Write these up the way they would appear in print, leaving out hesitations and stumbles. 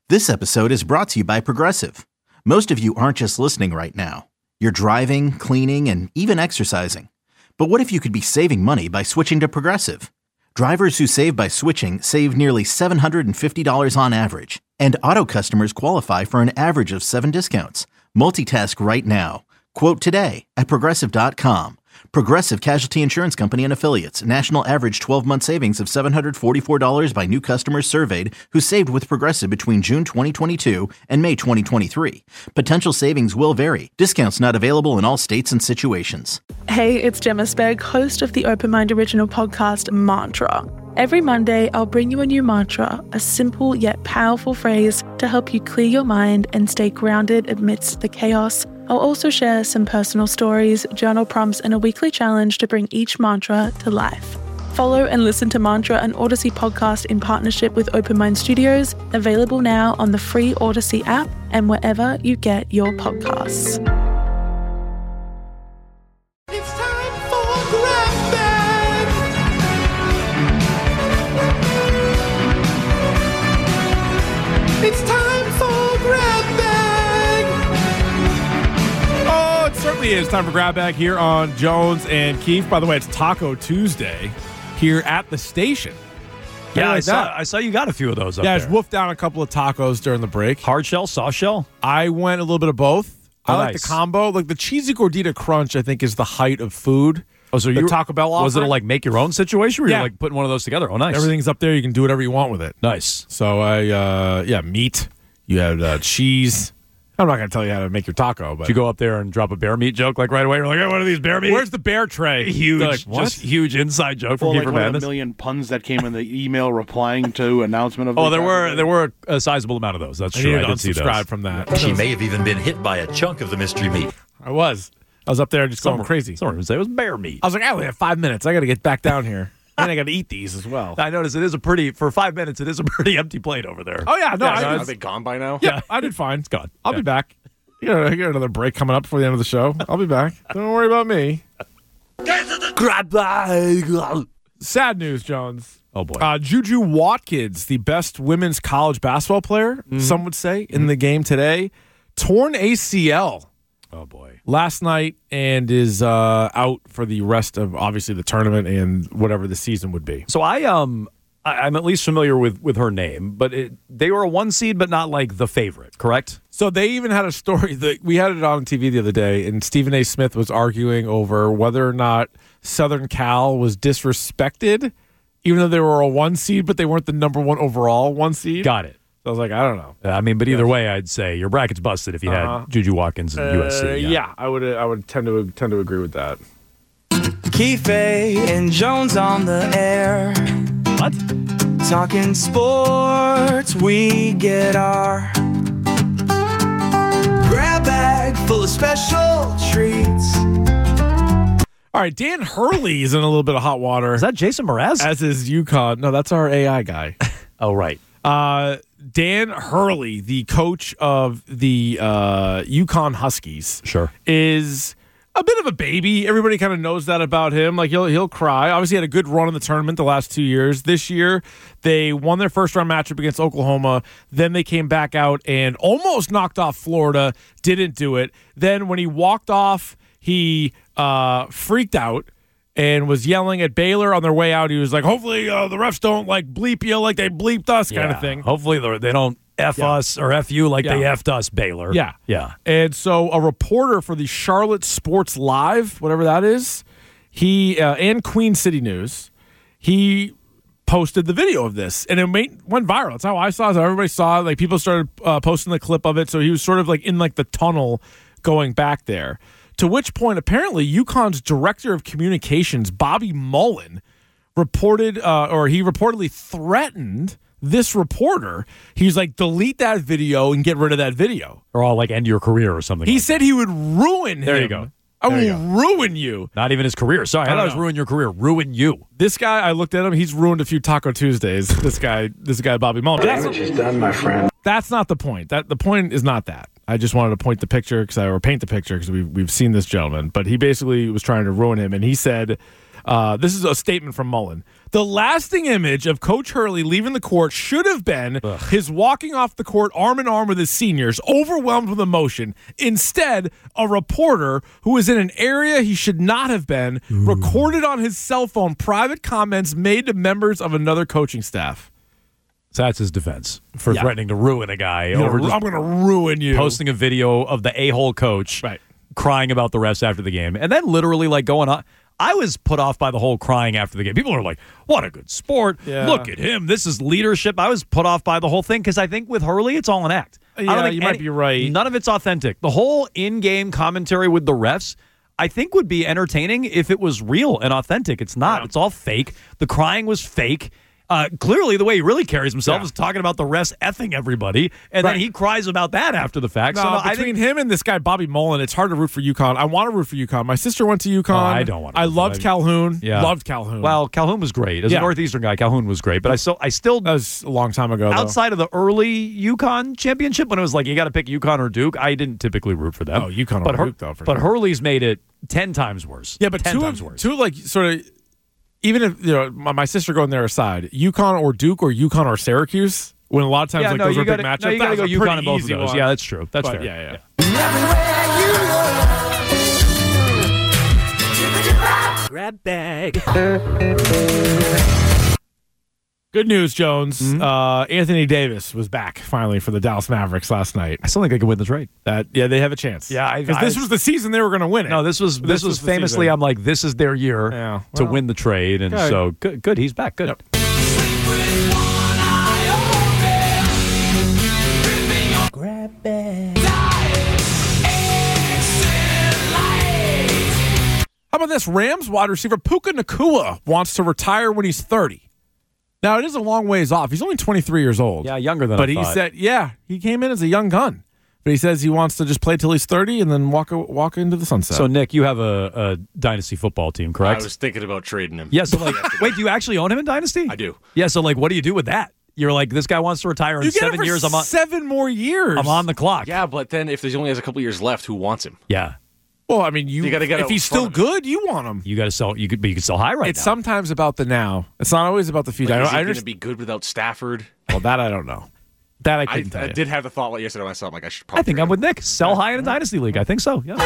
This episode is brought to you by Progressive. Most of you aren't just listening right now. You're driving, cleaning, and even exercising. But what if you could be saving money by switching to Progressive? Drivers who save by switching save nearly $750 on average. And auto customers qualify for an average of 7 discounts. Multitask right now. Quote today at Progressive.com. Progressive Casualty Insurance Company and Affiliates. National average 12-month savings of $744 by new customers surveyed who saved with Progressive between June 2022 and May 2023. Potential savings will vary. Discounts not available in all states and situations. Hey, it's Gemma Spegg, host of the Open Mind original podcast, Mantra. Every Monday, I'll bring you a new mantra, a simple yet powerful phrase to help you clear your mind and stay grounded amidst the chaos. I'll also share some personal stories, journal prompts, and a weekly challenge to bring each mantra to life. Follow and listen to Mantra, an Odyssey podcast in partnership with Open Mind Studios, available now on the free Odyssey app and wherever you get your podcasts. It's time for Grab Bag. It's time for Grab Bag. Oh, it certainly is time for Grab Bag here on Jones and Keefe. By the way, it's Taco Tuesday here at the station. Yeah, Like I saw you got a few of those up Yeah, I there. just wolfed down a couple of tacos during the break. Hard shell, soft shell? I went a little bit of both. I like nice. the combo. Like the cheesy gordita crunch, I think, is the height of food. Oh, so the you Taco Bell was it a offering? like make your own situation? Or Yeah. you're like putting one of those together? Oh, nice. Everything's up there. You can do whatever you want with it. Nice. So meat. You had cheese. I'm not going to tell you how to make your taco, but Did you go up there and drop a bear meat joke like right away? You're like, hey, what are these bear meat? where's the bear tray? huge, They're like, what? just huge inside joke from Well, like Keeper one of the Madness? million puns that came in the email replying to announcement of. Oh, the there were a sizable amount of those. That's I true. need I to did see unsubscribe those. from that. She may have even been hit by a chunk of the mystery meat. I was up there just going crazy. Someone would say it was bear meat. I was like, I only have 5 minutes. I got to get back down here. And I got to eat these as well. I noticed for 5 minutes, it is a pretty empty plate over there. Oh, yeah. No, Are they gone by now? yeah, I did fine. It's gone. I'll be back. You got another break coming up before the end of the show. I'll be back. Don't worry about me. Grab bag. Sad news, Jones. Oh, boy. Juju Watkins, the best women's college basketball player, some would say, in the game today, torn ACL Oh, boy. last night and is out for the rest of, obviously, the tournament and whatever the season would be. So I'm at least familiar with her name, but they were a 1 seed, but not like the favorite, correct? So they even had a story that we had it on TV the other day, and Stephen A. Smith was arguing over whether or not Southern Cal was disrespected, even though they were a 1 seed, but they weren't the number 1 overall 1 seed. Got it. So I was like, I don't know. I mean, but either way, I'd say your bracket's busted if you had Juju Watkins and USC. Yeah, I would tend to agree with that. Keefe and Jones on the air. What? Talking sports, we get our grab bag full of special treats. All right, Dan Hurley is in a little bit of hot water. Is that Jason Mraz? As is UConn. No, that's our AI guy. Oh, right. Dan Hurley, the coach of the UConn Huskies, Sure. is a bit of a baby. Everybody kind of knows that about him. Like he'll cry. Obviously, he had a good run in the tournament the last 2 years. This year, they won their first round matchup against Oklahoma. Then they came back out and almost knocked off Florida. Didn't do it. Then when he walked off, he freaked out and was yelling at Baylor on their way out. He was like, hopefully the refs don't like bleep you like they bleeped us kind of thing. Hopefully they don't F us or F you like they F'd us, Baylor. Yeah. Yeah. And so a reporter for the Charlotte Sports Live, whatever that is, he and Queen City News, he posted the video of this, and it went viral. That's how I saw it. So everybody saw it. Like people started posting the clip of it. So he was sort of like in like the tunnel going back there. To which point, apparently, UConn's director of communications, Bobby Mullen, reported, or he reportedly threatened this reporter. He's like, delete that video and get rid of that video. Or I'll like end your career or something. He like said he would ruin him. There you go. I There you will ruin you. Not even his career. Sorry, I thought it was ruin your career. Ruin you. This guy, I looked at him. He's ruined a few Taco Tuesdays. This guy, Bobby Mullen. Damage is done, my friend. That's not the point. The point is not that. I just wanted to paint the picture because we've seen this gentleman. But he basically was trying to ruin him, and he said, "This is a statement from Mullen. The lasting image of Coach Hurley leaving the court should have been his walking off the court arm in arm with his seniors, overwhelmed with emotion. Instead, a reporter who was in an area he should not have been recorded on his cell phone private comments made to members of another coaching staff. So that's his defense for threatening to ruin a guy over just I'm going to ruin you. posting a video of the a-hole coach crying about the refs after the game. And then literally like going on. I was put off by the whole crying after the game. People are like, what a good sport. Yeah. Look at him. This is leadership. I was put off by the whole thing because I think with Hurley, it's all an act. I don't think you might be right. None of it's authentic. The whole in-game commentary with the refs, I think would be entertaining if it was real and authentic. It's not. It's all fake. The crying was fake. Clearly, the way he really carries himself is talking about the refs effing everybody, and then he cries about that after the fact. No, so between him and this guy, Bobby Mullen, it's hard to root for UConn. I want to root for UConn. My sister went to UConn. I don't want to. I loved Calhoun. Yeah. Loved Calhoun. Well, Calhoun was great. As a Northeastern guy, Calhoun was great. But I still that was a long time ago, outside of the early UConn championship, when it was like, you got to pick UConn or Duke, I didn't typically root for them. Oh, UConn or Duke, though, for But sure. Hurley's made it 10 times worse. Yeah, but 10 times worse. two like sort of, even if my sister going there aside, UConn or Duke or UConn or Syracuse, when a lot of times those are big matchups. No, you got to go that was a UConn pretty in both of easy those. one. Yeah, that's true. That's But, fair. Grab bag. Good news, Jones. Anthony Davis was back finally for the Dallas Mavericks last night. I still think they could win the trade. They have a chance. Yeah, because this was the season they were going to win it. No, this was famously. season. I'm like, this is their year to win the trade, and so good. He's back. Good. Yep. Grab bag. How about this? Rams wide receiver Puka Nacua wants to retire when he's 30. Now, it is a long ways off. He's only 23 years old. Yeah, younger than but I he thought. said, he came in as a young gun. But he says he wants to just play till he's 30 and then walk into the sunset. So, Nick, you have a dynasty football team, correct? I was thinking about trading him. Yeah, so wait, do you actually own him in dynasty? I do. Yeah, so what do you do with that? You're like, this guy wants to retire in you get 7 him for years. 7 more years. I'm on the clock. Yeah, but then if there's only has a couple years left, who wants him? Yeah. Well, I mean, you gotta get if out he's in front still of good, you want him. You got to sell. You could sell high right It's now. sometimes about the now. It's not always about the future. Like, is I he going to be good without Stafford? Well, that I don't know. That I couldn't tell I you. did have the thought yesterday myself. Like I should probably. I think I'm with Nick. Sell high in a dynasty league. I think so. Yeah.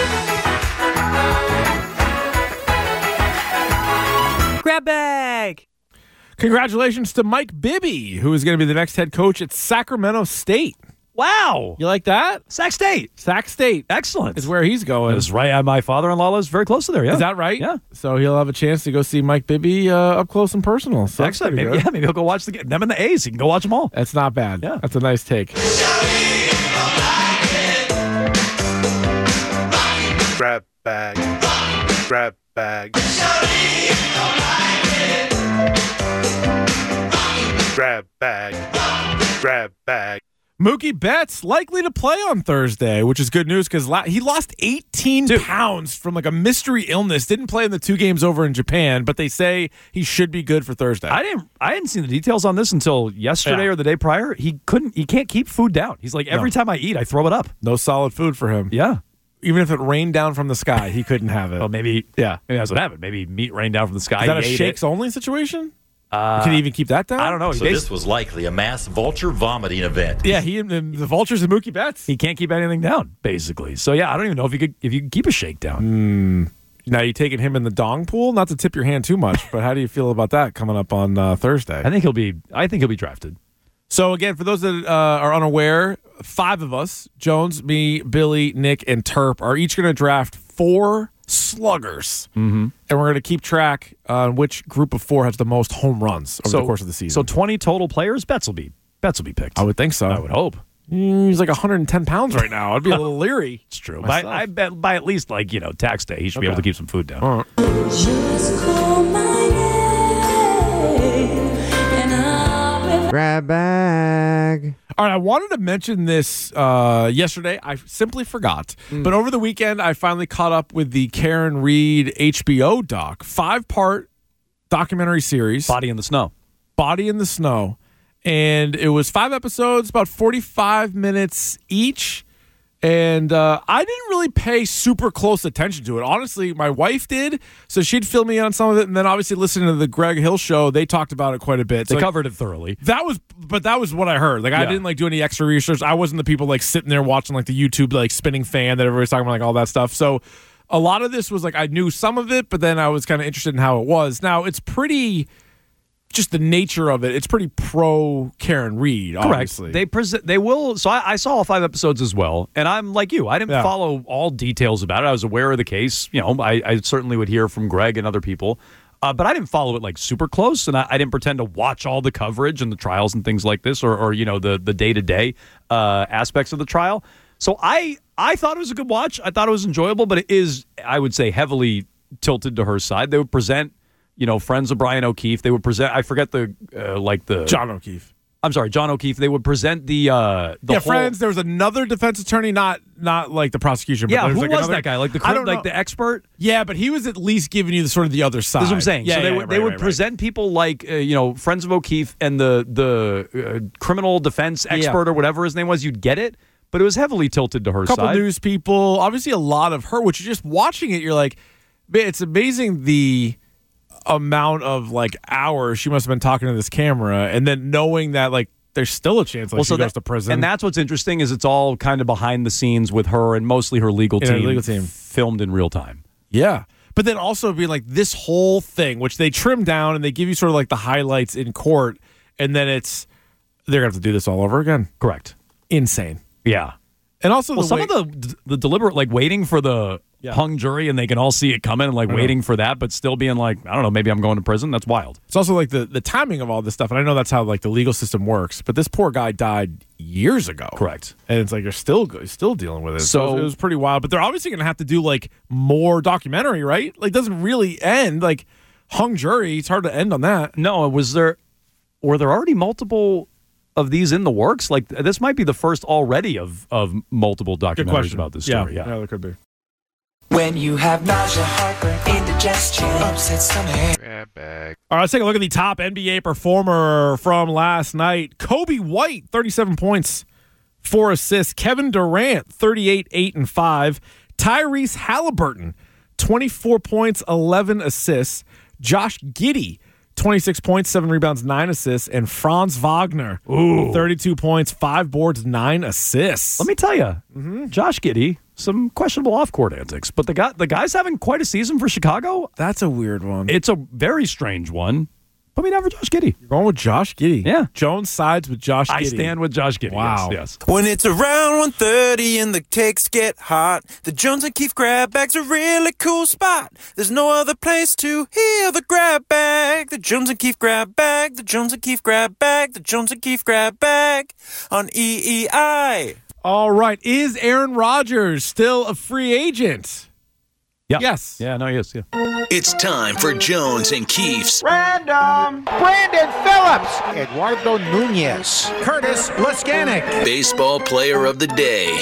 Grab bag. Congratulations to Mike Bibby, who is going to be the next head coach at Sacramento State. Wow. You like that? Sac State. Sac State Excellent. is where he's going. That's right. My father-in-law lives very close to there. Yeah. Is that right? Yeah. So he'll have a chance to go see Mike Bibby up close and personal. So that's Excellent. pretty Maybe, good. maybe he'll go watch them and the A's. He can go watch them all. That's not bad. Yeah. That's a nice take. Grab bag. Grab bag. Grab bag. Grab bag. Mookie Betts likely to play on Thursday, which is good news because he lost 18 pounds from like a mystery illness. Didn't play in the 2 games over in Japan, but they say he should be good for Thursday. I hadn't seen the details on this until yesterday or the day prior. He can't keep food down. He's like, every time I eat, I throw it up. No solid food for him. Yeah. Even if it rained down from the sky, he couldn't have it. Well, maybe that's what happened. Maybe meat rained down from the sky. Is that a He ate shakes it. only situation? Can he even keep that down? I don't know. So this was likely a mass vulture vomiting event. Yeah, he and the Vultures and Mookie Betts. He can't keep anything down, basically. So yeah, I don't even know if you can keep a shake down. Now, you taking him in the dong pool? Not to tip your hand too much, but how do you feel about that coming up on Thursday? I think he'll be drafted. So again, for those that are unaware, 5 of us, Jones, me, Billy, Nick, and Terp, are each going to draft 4 sluggers. Mm-hmm. And we're going to keep track on which group of 4 has the most home runs over the course of the season. So 20 total players. Betts will be picked. I would think so. I would hope. He's like 110 pounds right now. I'd be a little leery. It's true. Myself. I bet by at least tax day, he should be able to keep some food down. All right. Just call my name and I'll be Grab bag. All right, I wanted to mention this yesterday. I simply forgot. But over the weekend, I finally caught up with the Karen Reed HBO doc, 5-part documentary series. Body in the Snow. Body in the Snow. And it was 5 episodes, about 45 minutes each. And I didn't really pay super close attention to it. Honestly, my wife did, so she'd fill me in on some of it. And then obviously listening to the Greg Hill show, they talked about it quite a bit. They So, covered it thoroughly. that was what I heard. Like I didn't do any extra research. I wasn't the people like sitting there watching like the YouTube like spinning fan that everybody's talking about, like all that stuff. So a lot of this was like I knew some of it, but then I was kind of interested in how it was. Now it's pretty. Just the nature of it, it's pretty pro Karen Reed, obviously. Correct. They will. So I saw all 5 episodes as well, and I'm like you. I didn't follow all details about it. I was aware of the case. I certainly would hear from Greg and other people, but I didn't follow it like super close, and I didn't pretend to watch all the coverage and the trials and things like this, or the day-to-day aspects of the trial. So I thought it was a good watch. I thought it was enjoyable, but it is, I would say, heavily tilted to her side. They would present. Friends of Brian O'Keefe. They would present. I forget the John O'Keefe. I'm sorry, John O'Keefe. They would present the whole, Friends. There was another defense attorney, not like the prosecution. But who was was that guy? Like the expert. Yeah, but he was at least giving you the other side. That's what I'm saying. Yeah, so they would present people like Friends of O'Keefe and the criminal defense expert or whatever his name was. You'd get it, but it was heavily tilted to her side. A couple news people, obviously a lot of her. Which you're just watching it, you're like, man, it's amazing the amount of like hours she must have been talking to this camera, and then knowing that like there's still a chance she goes to prison. And that's what's interesting is it's all kind of behind the scenes with her and mostly her legal team filmed in real time. Yeah. But then also being like this whole thing, which they trim down and they give you sort of like the highlights in court, and then they're gonna have to do this all over again. Correct. Insane. Yeah. And also some of the deliberate like waiting for the hung jury, and they can all see it coming and like waiting for that, but still being like, I don't know, maybe I'm going to prison. That's wild. It's also like the timing of all this stuff, and I know that's how like the legal system works, but this poor guy died years ago. Correct. And it's like you're still dealing with it. So it was pretty wild. But they're obviously going to have to do like more documentary, right? Like, it doesn't really end. Like, hung jury, it's hard to end on that. No, were there already multiple of these in the works? Like, this might be the first already of multiple documentaries about this story. Yeah, there could be. When you have nausea, heartburn, indigestion, upset stomach. Grab bag. All right, let's take a look at the top NBA performer from last night. Kobe White, 37 points, 4 assists. Kevin Durant, 38, 8, and 5. Tyrese Halliburton, 24 points, 11 assists. Josh Giddey, 26 points, 7 rebounds, 9 assists. And Franz Wagner, 32 points, 5 boards, 9 assists. Let me tell you, Josh Giddey, some questionable off-court antics, but the guy's having quite a season for Chicago. That's a weird one. It's a very strange one. Put me down for Josh Giddey. You're going with Josh Giddey. Yeah. Jones sides with Josh Giddey. I stand with Josh Giddey. Wow. Yes. When it's around 1:30 and the cakes get hot, the Jones and Keefe grab bag's a really cool spot. There's no other place to hear the grab bag. The Jones and Keefe grab bag, the Jones and Keefe grab bag, the Jones and Keefe grab bag on EEI. All right. Is Aaron Rodgers still a free agent? Yeah. Yes. Yeah, no, yes, yeah. It's time for Jones and Keefe's Random. Brandon Phillips. Eduardo Nunez. Curtis Laskanik. Baseball Player of the Day.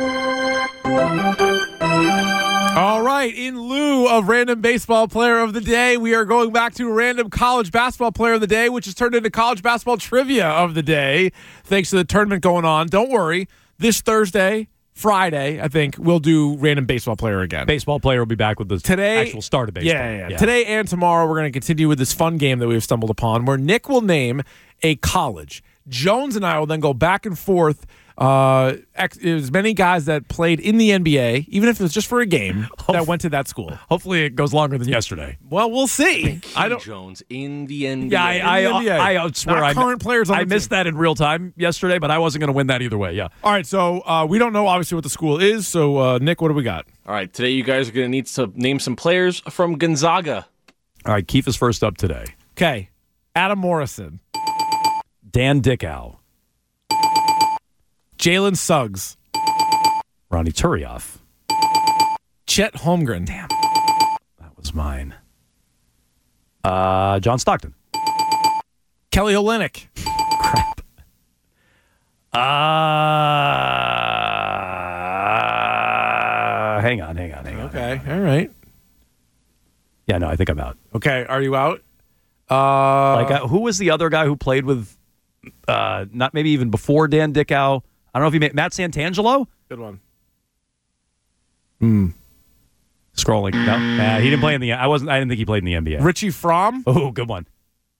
All right. In lieu of Random Baseball Player of the Day, we are going back to Random College Basketball Player of the Day, which has turned into College Basketball Trivia of the Day, thanks to the tournament going on. Don't worry. This Thursday, Friday, I think, we'll do Random Baseball Player again. Baseball Player will be back with the actual start of baseball. Yeah. Today and tomorrow, we're going to continue with this fun game that we've stumbled upon where Nick will name a college. Jones and I will then go back and forth. As many guys that played in the NBA, even if it was just for a game, that went to that school. Hopefully it goes longer than yesterday. Well, we'll see. Jones in the NBA. Yeah, I swear I missed that in real time yesterday, but I wasn't going to win that either way. Yeah. All right, so we don't know obviously what the school is. So Nick, what do we got? All right, today you guys are going to need to name some players from Gonzaga. All right, Keefe is first up today. Okay, Adam Morrison, Dan Dickow, Jalen Suggs, Ronnie Turioff, Chet Holmgren. Damn, that was mine. John Stockton, Kelly Olynyk. Crap. Hang on. Okay, all right. Yeah, no, I think I'm out. Okay, are you out? Who was the other guy who played with? Not maybe even before Dan Dickow. I don't know if he made Matt Santangelo. Good one. Scrolling. No, he didn't play in the. I didn't think he played in the NBA. Richie Fromm. Oh, good one.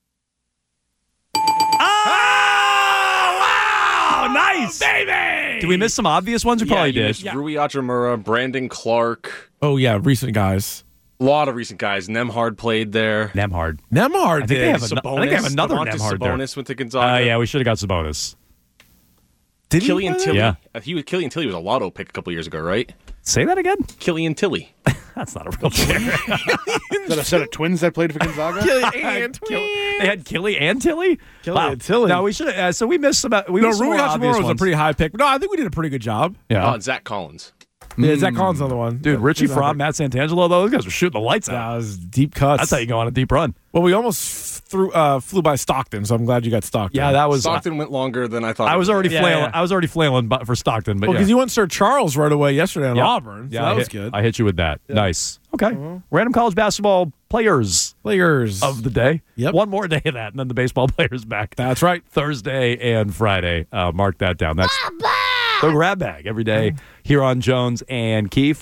Oh, wow! Nice, baby. Did we miss some obvious ones? We probably you did. missed Rui Hachimura, Brandon Clark. Oh yeah, recent guys. A lot of recent guys. Nemhard played there. Nemhard Nemhard I think did. they have Sabonis. I think they have another Domantas Nemhard there. Sabonis went to Gonzaga. Yeah, we should have got Sabonis. Did Killian he play Tilly. Yeah. Killian Tilly was a lotto pick a couple years ago, right? Say that again. Killian Tilly. That's not a real player. Is that a set of twins that played for Gonzaga? They had Killy and Tilly. And Tilly. No, we should. So we missed some. We No, missed some Rui more obvious Hachimura was a ones. pretty high pick. No, I think we did a pretty good job. Yeah. Zach Collins. Yeah, Zach Collins another one. Dude, Richie Fromm, Matt Santangelo, those guys were shooting the lights That out. was deep cuts. That's how you go on a deep run. Well, we almost flew by Stockton, so I'm glad you got Stockton. Yeah, that was. Stockton went longer than I thought. I was already flailing. yeah. I was already flailing for Stockton, but Well, because yeah. you went Sir Charles right away yesterday in Yep. Auburn. So Yeah, that I was hit- good. I hit you with that. Nice. Okay. Random college basketball players Players of the day. Yep. One more day of that, and then the baseball players back. That's right. Thursday and Friday. Mark that down. That's the grab bag every day here on Jones and Keefe.